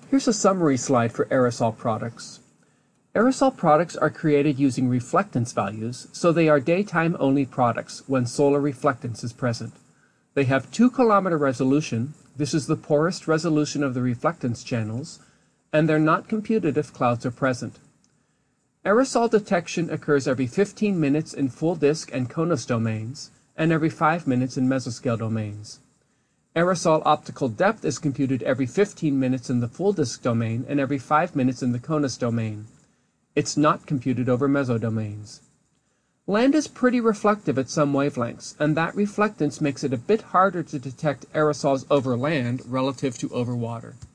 Here's a summary slide for aerosol products. Aerosol products are created using reflectance values, so they are daytime-only products when solar reflectance is present. They have 2-kilometer resolution, this is the poorest resolution of the reflectance channels, and they're not computed if clouds are present. Aerosol detection occurs every 15 minutes in full disk and CONUS domains, and every 5 minutes in mesoscale domains. Aerosol optical depth is computed every 15 minutes in the full disk domain and every 5 minutes in the CONUS domain. It's not computed over mesodomains. Land is pretty reflective at some wavelengths, and that reflectance makes it a bit harder to detect aerosols over land relative to over water.